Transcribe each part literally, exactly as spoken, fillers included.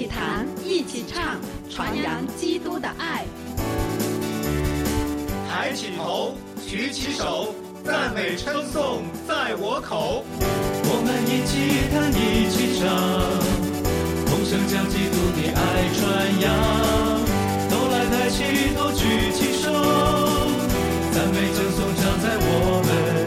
起弹，一起唱，传扬基督的爱。 抬起头，举起手，赞美称颂在我口。 我们一起弹，一起唱，同声将基督的爱传扬。都来抬起头，举起手，赞美称颂常在我们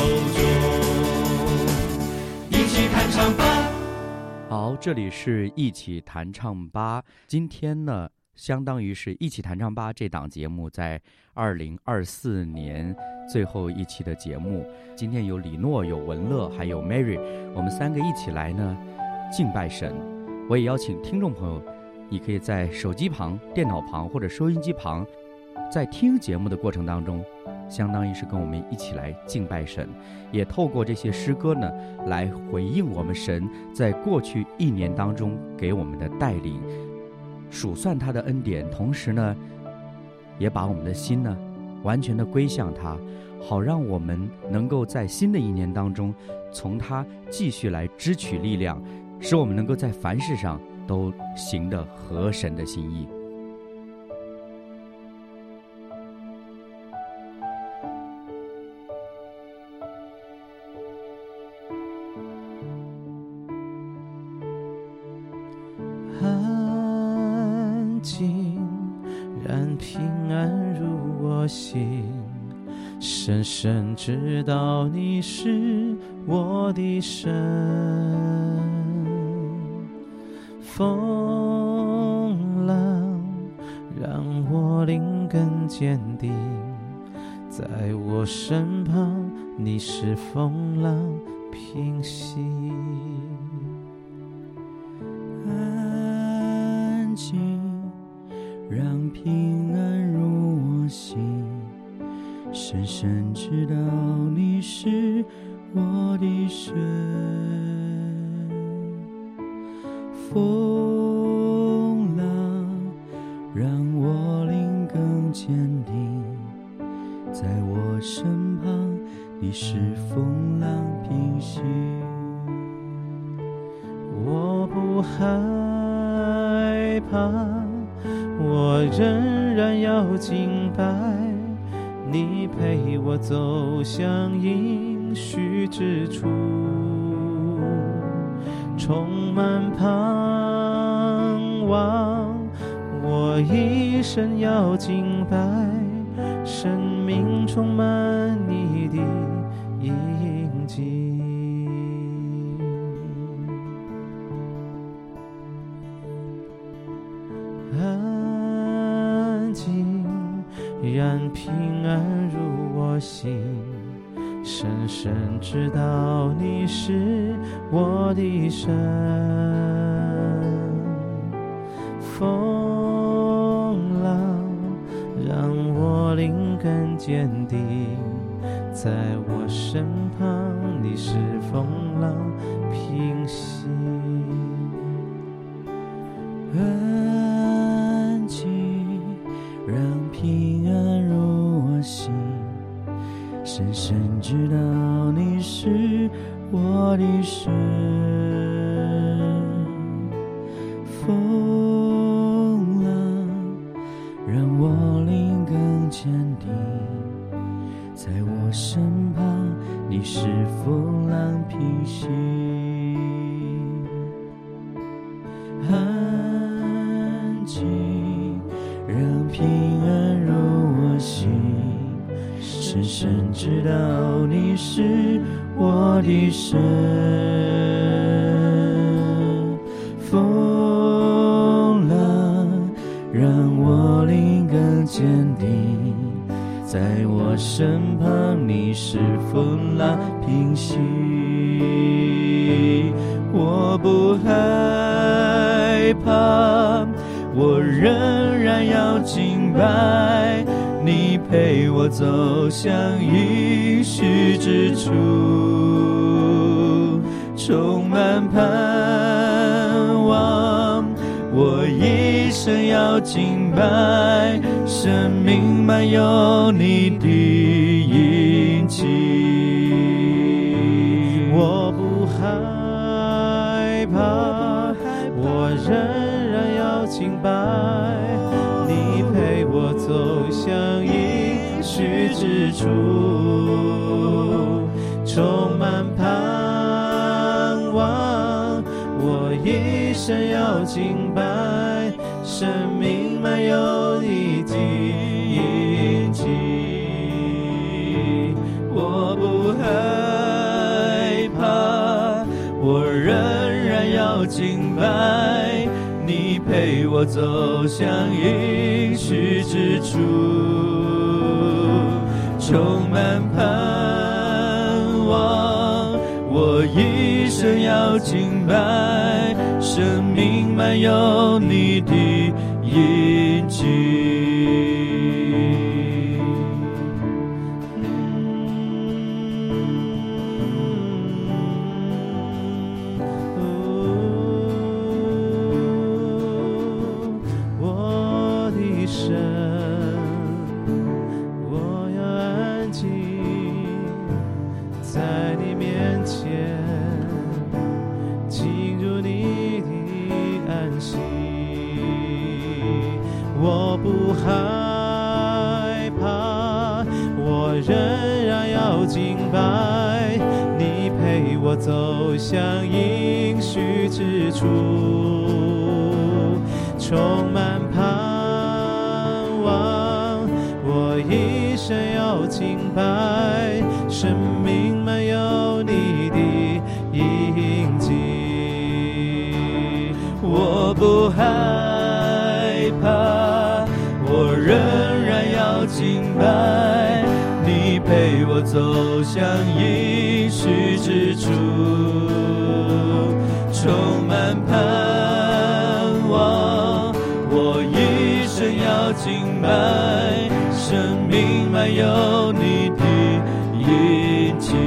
口中。一起弹唱吧。 好，这里是一起弹唱吧。今天呢，相当于是一起弹唱吧这档节目在二零二四年最后一期的节目。今天有李诺、有文乐还有 Mary， 我们三个一起来呢敬拜神。我也邀请听众朋友，你可以在手机旁、电脑旁或者收音机旁，在听节目的过程当中，相当于是跟我们一起来敬拜神，也透过这些诗歌呢来回应我们神在过去一年当中给我们的带领，数算他的恩典，同时呢也把我们的心呢完全的归向他，好让我们能够在新的一年当中从他继续来支取力量，使我们能够在凡事上都行得合神的心意。 安静，让平安入我心，深深知道你是我的神。风浪让我灵更坚定，在我身旁你是风浪平息。 安静，让平安入我心，深深知道你是我的神。风浪让我灵更坚定，在我身旁你是风浪平息。 我不害怕，我仍然要敬拜，你陪我走向应许之处，充满盼望，我一生要敬拜，生命充满你的印记。安静，让平安入我心，深深知道你是我的神。风浪让我灵更坚定，在我身旁你是风浪平息。 安静，让平安入我心，深深知道你是我的神。风浪让我灵更坚定，在我身旁你是风浪平息。安静，让平安入我心，深深知道你是我的神。风浪让我灵更坚定，在我身旁你是风浪平息。我不害怕，我仍然要敬拜，你陪我走向应许之处，充满盼望，我一生要敬拜，生命满有你的印记。我不害怕，我仍敬拜，你陪我走向应许之处，充满盼望，我一生要敬拜，生命满有你的印记，我不害怕，我仍然要敬拜，你陪我走向应许之处，充满盼望，我一生要敬拜，生命满有你的印记。我不害怕，我仍然要敬拜，你陪我走向应许之处，充满盼望，我一生要敬拜，生命满有你的印记，我不害怕，我仍然要敬拜，你陪我走向应许之处，充满盼望，我一生要敬拜，生命满有你的印记。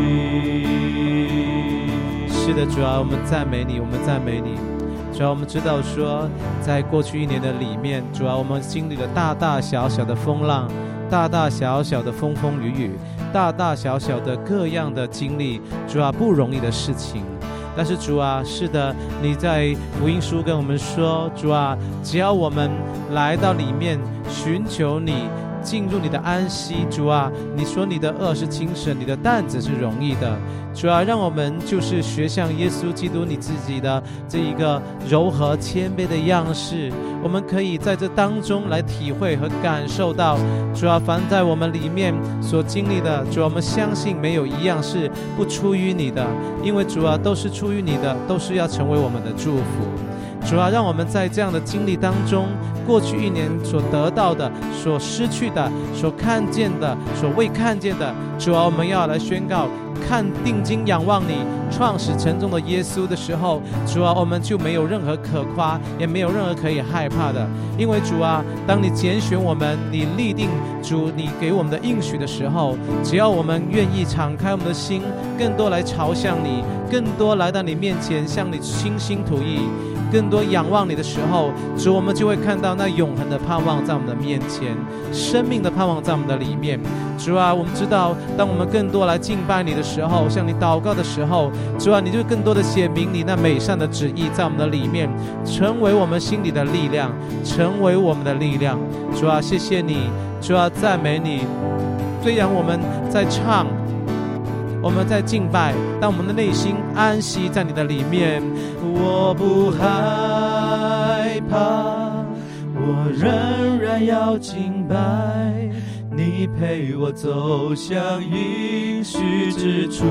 是的，主啊，我们赞美你，我们赞美你。主要我们知道说，在过去一年的里面，主要我们经历了大大小小的风浪，大大小小的风风雨雨，大大小小的各样的经历，主啊，不容易的事情。但是主啊，是的，你在福音书跟我们说，主啊，只要我们来到里面寻求你，进入你的安息，主啊，你说你的恶是轻省，你的担子是容易的。主啊，让我们就是学像耶稣基督你自己的这一个柔和谦卑的样式，我们可以在这当中来体会和感受到，主啊，凡在我们里面所经历的，主啊，我们相信没有一样是不出于你的，因为主啊，都是出于你的，都是要成为我们的祝福。主啊，让我们在这样的经历当中，过去一年所得到的，所失去的，所看见的，所未看见的，主啊，我们要来宣告，看定睛仰望你创始成终的耶稣的时候，主啊，我们就没有任何可夸，也没有任何可以害怕的。因为主啊，当你拣选我们，你立定主你给我们的应许的时候，只要我们愿意敞开我们的心，更多来朝向你，更多来到你面前向你倾心吐意，更多仰望你的时候，主，我们就会看到那永恒的盼望在我们的面前，生命的盼望在我们的里面。主啊，我们知道当我们更多来敬拜你的时候，向你祷告的时候，主啊，你就更多的显明你那美善的旨意在我们的里面，成为我们心里的力量，成为我们的力量。主啊，谢谢你，主啊，赞美你。虽然我们在唱，我们在敬拜，但我们的内心安息在你的里面。我不害怕，我仍然要敬拜，你陪我走向应许之处，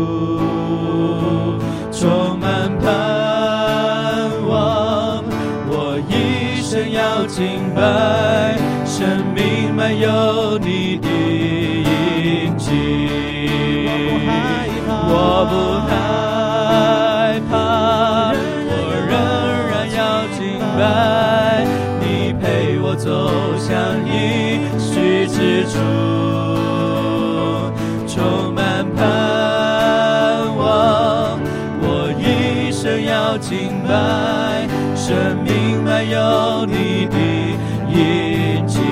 充满盼望，我一生要敬拜，生命满有你的印记。我不害怕，我仍然要敬拜，你陪我走向应许之处，充满盼望，我一生要敬拜，生命满有你的印记。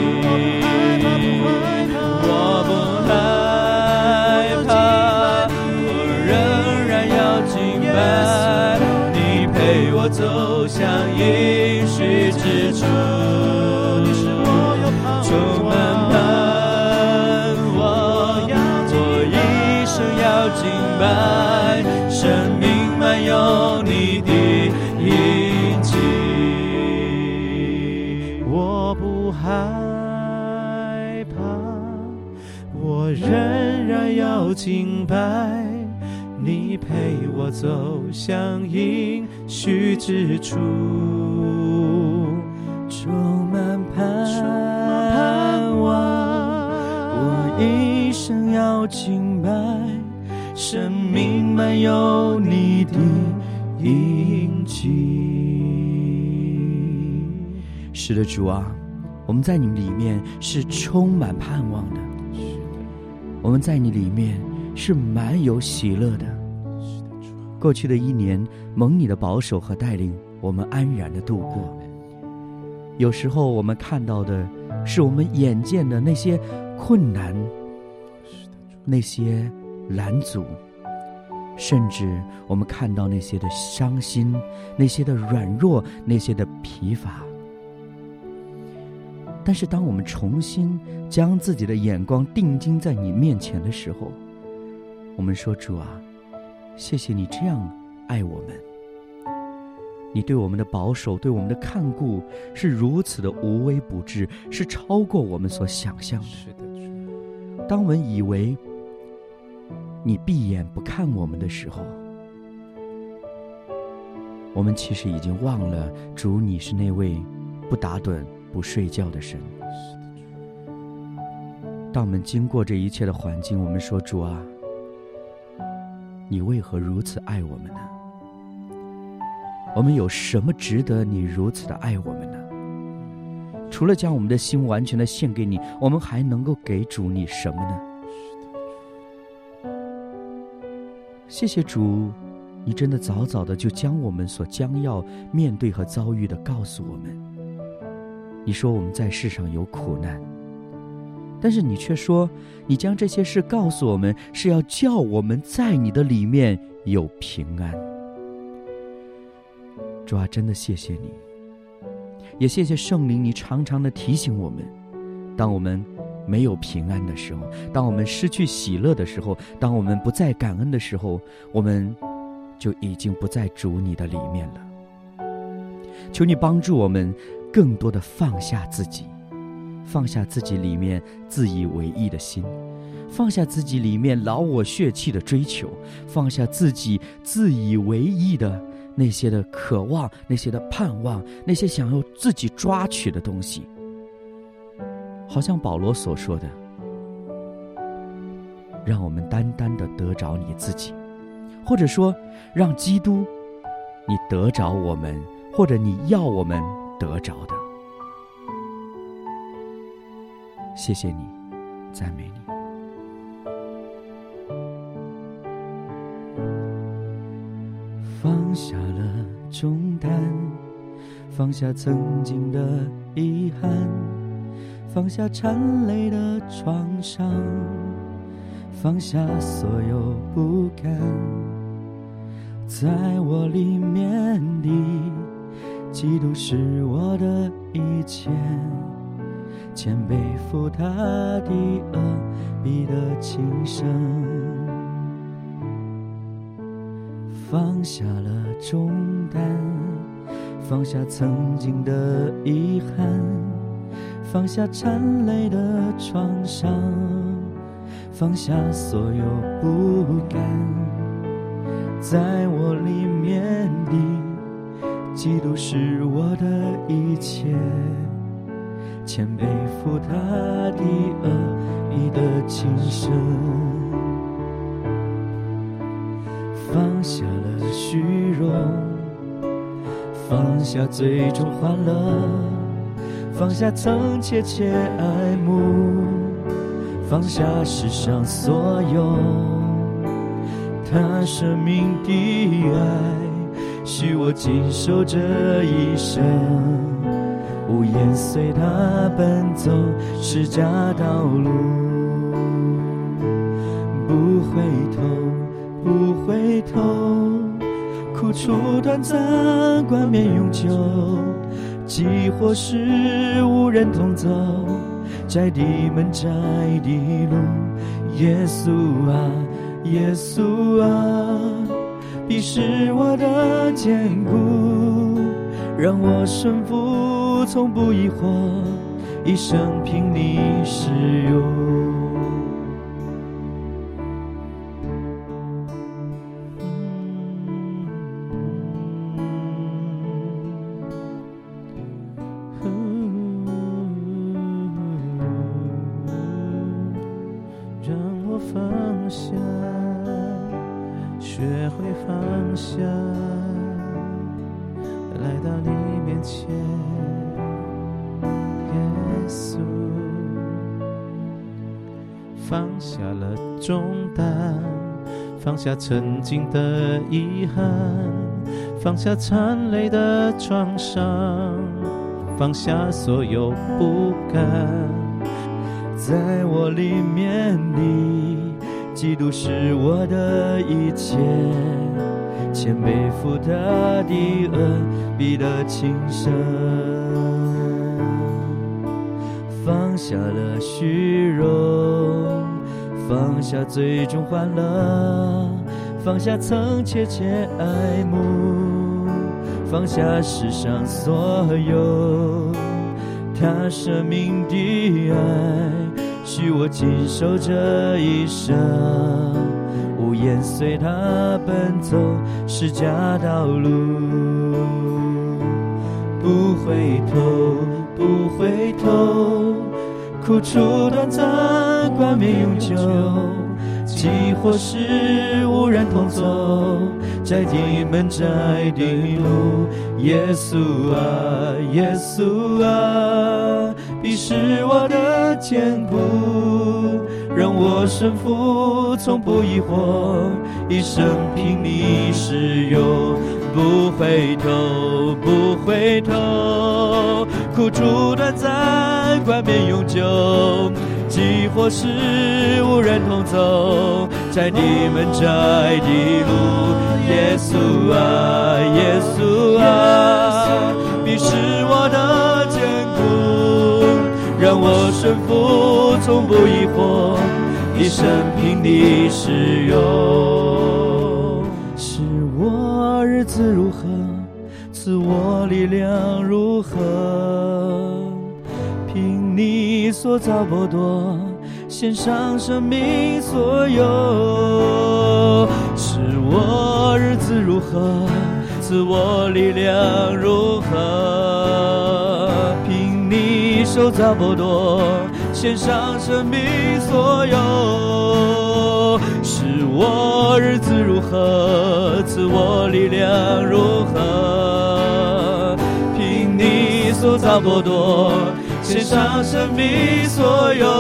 我不害怕，你陪我我走向应许之处。你使我有盼望，充满盼望，我一生要敬拜，生命满有你的印记。我不害怕，我仍然要敬拜，你陪我走向应许之处，充满盼望，我一生要敬拜，生命满有你的印记。是的，主啊，我们在你里面是充满盼望的，我们在你里面是满有喜乐的。过去的一年，蒙你的保守和带领，我们安然的度过。有时候我们看到的是我们眼见的那些困难，那些拦阻，甚至我们看到那些的伤心，那些的软弱，那些的疲乏。但是当我们重新将自己的眼光定睛在你面前的时候，我们说，主啊，谢谢你这样爱我们，你对我们的保守，对我们的看顾是如此的无微不至，是超过我们所想象的。是的，当我们以为你闭眼不看我们的时候，我们其实已经忘了，主，你是那位不打盹不睡觉的神。当我们经过这一切的环境，我们说，主啊，你为何如此爱我们呢？我们有什么值得你如此的爱我们呢？除了将我们的心完全的献给你，我们还能够给主你什么呢？谢谢主，你真的早早的就将我们所将要面对和遭遇的告诉我们。你说我们在世上有苦难，但是你却说你将这些事告诉我们，是要叫我们在你的里面有平安。主啊，真的谢谢你，也谢谢圣灵，你常常的提醒我们，当我们没有平安的时候，当我们失去喜乐的时候，当我们不再感恩的时候，我们就已经不在主你的里面了。求你帮助我们更多的放下自己，放下自己里面自以为意的心，放下自己里面劳我血气的追求，放下自己自以为意的那些的渴望，那些的盼望，那些想要自己抓取的东西。好像保罗所说的，让我们单单的得着你自己，或者说让基督你得着我们，或者你要我们得着的。谢谢你，赞美你。放下了重担，放下曾经的遗憾，放下缠累的创伤，放下所有不甘，在我里面的基督是我的一切，谦背负他的恶必得轻生。放下了重担，放下曾经的遗憾，放下缠累的创伤，放下所有不甘，在我里面的基督是我的一切，谦卑负他的恶必得轻生。放下了虚荣，放下最终欢乐，放下曾切切爱慕，放下世上所有，他生命的爱许我经受这一生，无言随他奔走十架道路，不回头不回头，苦苦楚短暂，冠冕永久，即或是无人同走，窄的门窄的路，耶稣啊耶稣啊，必是我的坚固，让我顺服从不疑惑，一生凭你使用。 放下了重担，放下曾经的遗憾，放下残累的创伤，放下所有不甘。 在我里面你，基督是我的一切，谦卑负他的恩，必得轻生。放下了虚荣，放下最终欢乐，放下曾切切爱慕，放下世上所有，他生命的爱许我经受这一生，无言随他奔走十架道路，不回头不回头，苦楚短暂，冠冕永久，即或是无人同走，窄的门窄的路，耶稣啊耶稣啊，必是我的坚固，让我顺服从不疑惑，一生凭你使用，不回头不回头，苦楚短暂，冠冕永久，即或是无人同走，窄的门窄的路，耶稣啊耶稣啊，必是我的坚固，让我顺服从不疑惑，一生凭你使用。是我日子如何，赐我力量如何，凭你所造剥夺，献上生命所有。是我日子如何，赐我力量如何，凭你手造剥夺，献上生命所有。是我日子如何，赐我力量如何，凭你所造剥夺，献上生命所有。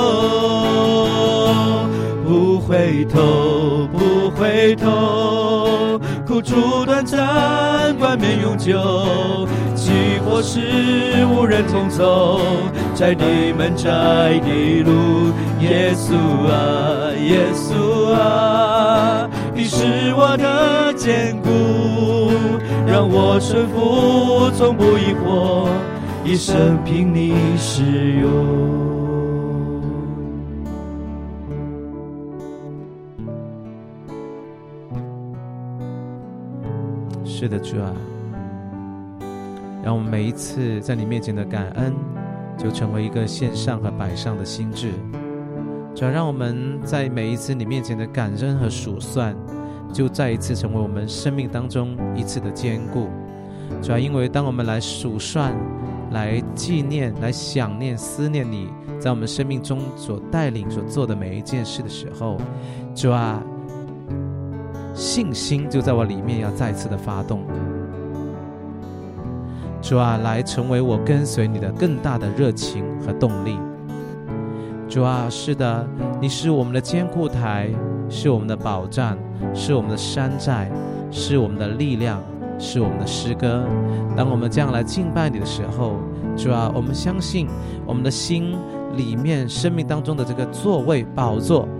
不回头不回头，苦楚短暂，冠冕永久，即或是无人同走，窄的门窄的路，耶稣啊耶稣啊，你是我的坚固，让我顺服从不疑惑，一生凭你使用。 是的，主啊，让我们每一次在你面前的感恩，就成为一个献上和摆上的心志。主啊，让我们在每一次你面前的感恩和数算，就再一次成为我们生命当中一次的坚固。主啊，因为当我们来数算、来纪念、来想念、思念你在我们生命中所带领、所做的每一件事的时候，主啊，信心就在我里面要再次的发动。主啊，来成为我跟随你的更大的热情和动力。主啊，是的，你是我们的坚固台，是我们的保障，是我们的山寨，是我们的力量，是我们的诗歌。当我们这样来敬拜你的时候，主啊，我们相信我们的心里面生命当中的这个座位宝座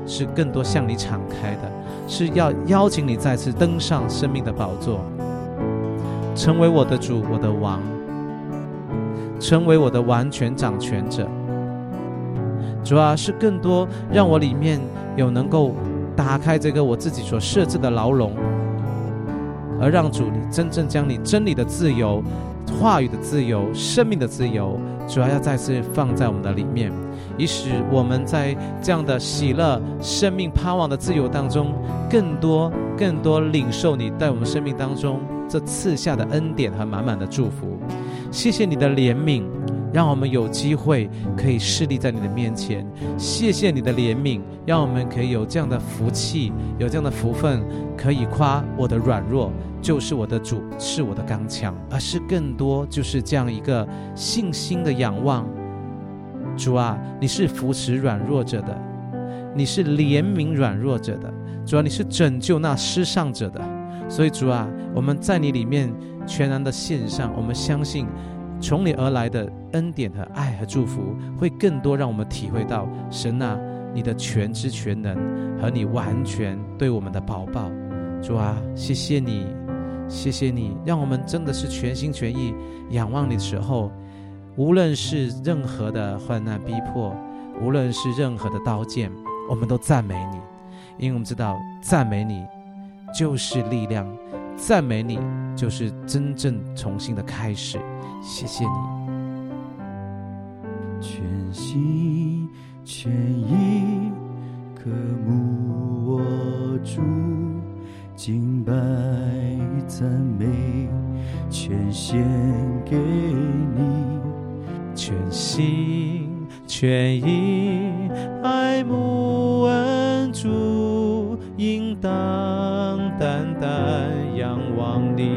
是更多向你敞开的，是要邀请你再次登上生命的宝座，成为我的主，我的王，成为我的完全掌权者。主啊，是更多让我里面有能够打开这个我自己所设置的牢笼，而让主你真正将你真理的自由、话语的自由、生命的自由，主要要再次放在我们的里面，以使我们在这样的喜乐、生命、盼望的自由当中，更多更多领受你在我们生命当中这赐下的恩典和满满的祝福。谢谢你的怜悯，让我们有机会可以侍立在你的面前。谢谢你的怜悯，让我们可以有这样的福气，有这样的福分，可以夸我的软弱就是我的主，是我的刚强，而是更多就是这样一个信心的仰望。主啊，你是扶持软弱者的，你是怜悯软弱者的，主啊，你是拯救那失丧者的。所以主啊，我们在你里面全然的献上，我们相信从你而来的恩典和爱和祝福会更多，让我们体会到神啊，你的全知全能和你完全对我们的保抱。主啊，谢谢你，谢谢你，让我们真的是全心全意仰望你的时候，无论是任何的患难逼迫，无论是任何的刀剑，我们都赞美你，因为我们知道赞美你就是力量，赞美你就是真正重新的开始。谢谢你。 全心全意渴慕我主，敬拜赞美全献给你， 全心全意爱慕恩主，应当单单仰望你。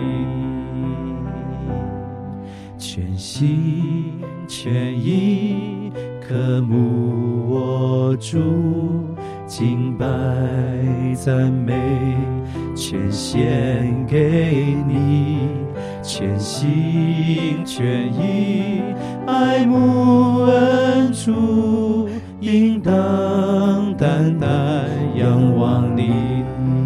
全心全意渴慕我主，敬拜赞美全献给你，全心全意爱慕恩主，应当单单仰望你。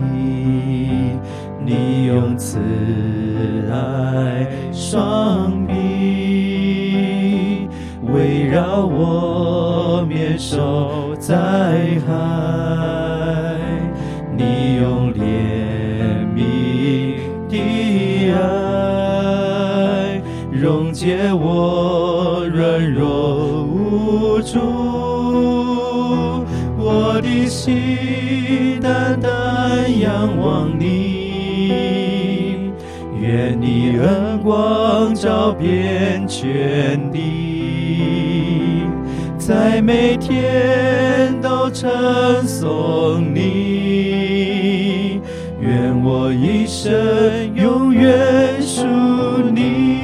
你用慈爱双臂围绕我，免受灾害，你用怜悯的爱溶解我软弱无助，我的心单单仰望你，愿你恩光照遍全地，在每天都称颂你，愿我一生永远属你，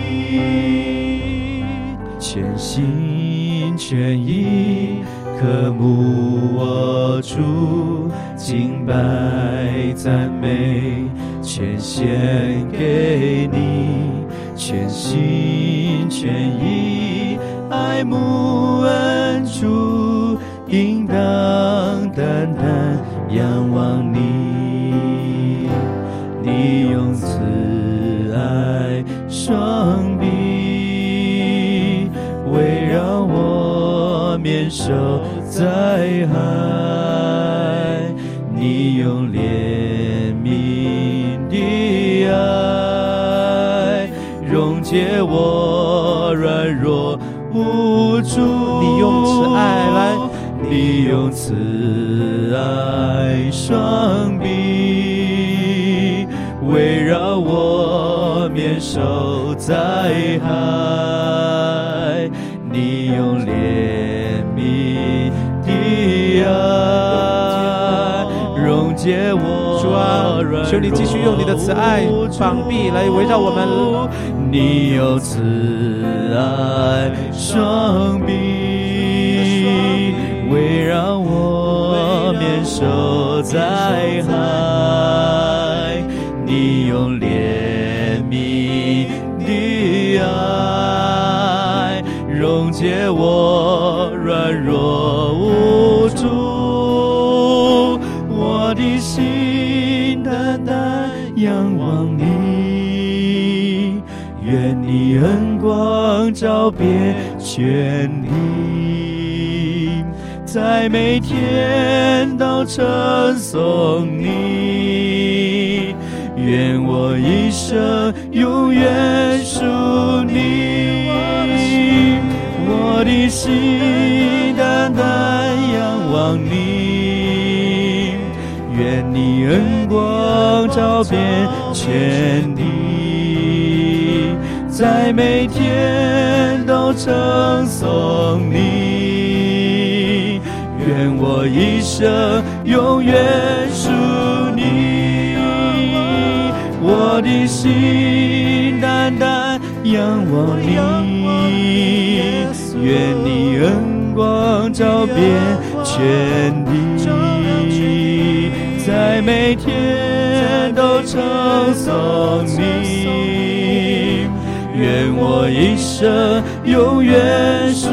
全心全意渴慕我主，敬拜赞美全献给你，全心全意爱慕恩主，应当单单仰望你。你用慈爱双臂围绕我，免受灾害，你用怜悯的爱溶解我软弱无助， 你用慈爱来， 你用慈爱双臂围绕我，免受灾害，你用怜悯的爱溶解我。 主啊，求你继续用你的慈爱膀臂来围绕我们， 你用慈爱双臂围绕我，免受灾害，你用怜悯的爱溶解我软弱无助， 的心单单仰望你，愿你恩光照遍全地，在每天都称颂你，愿我一生永远属你，我的心单单仰望你，愿你恩光照遍全地，在每天都称颂你，愿我一生永远属你，我的心单单仰望你，愿你恩光照遍全地，在每天都称颂你，愿我一生永远属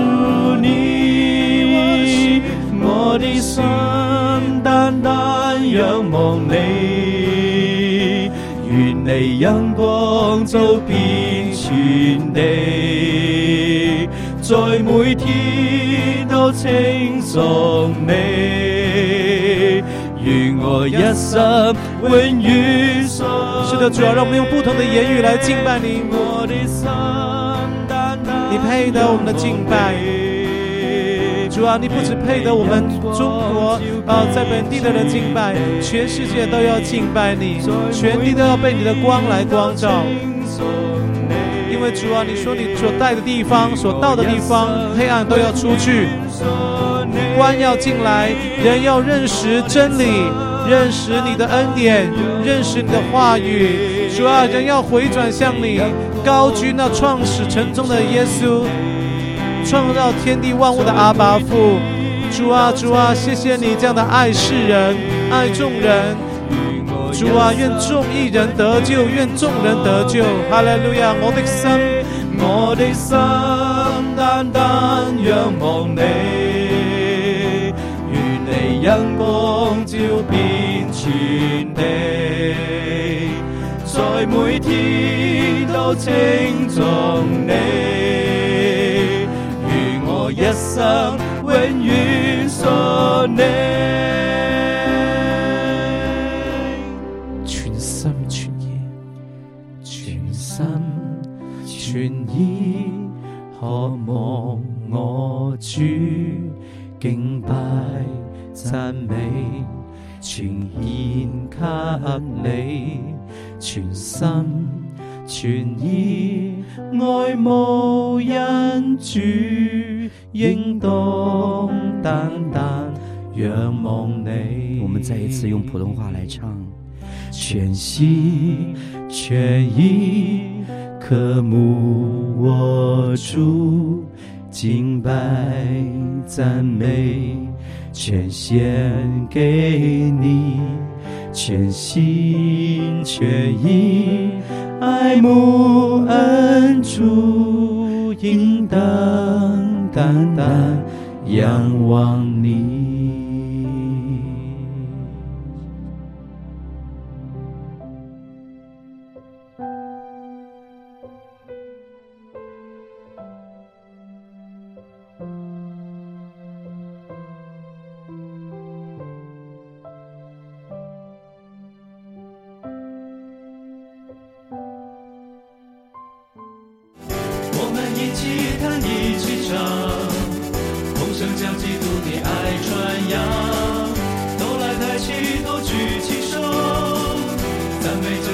你，我的心單單仰望你，願你陽光照遍全地，在每天都稱頌你，願我一生永遠信。 是的，主啊，讓我們用不同的言語來敬拜你。 我的心單單你配得我們的敬拜。主啊，你不只配得我們中國啊在本地的人敬拜，全世界都要敬拜你，全地都要被你的光來光照。因為主啊，你說你所在的地方，所到的地方，黑暗都要出去，光要進來，人要認識真理，認識你的恩典，認識你的話語。主啊，人要回轉向你，高舉那創始成終的耶穌，創造天地萬物的阿爸父。主啊，主啊，謝謝你這樣的愛世人，愛眾人。主啊，願眾義人得救，願眾人得救。哈利路亞！我的心， 我的心單單仰望你，願你陽光照遍全地，在每天都稱頌你，願我一生永遠信你。全意渴望我主，敬拜讚美全獻給你，全心全意愛慕恩主，應當單單仰望你。 我們再一次用普通話來唱， 全心全意渴慕我主，敬拜讚美全獻給你，全心全意愛慕恩主，應當單單仰望你。 一起弹，一起唱，同声将基督的爱传扬。都来抬起头，举起手，赞美这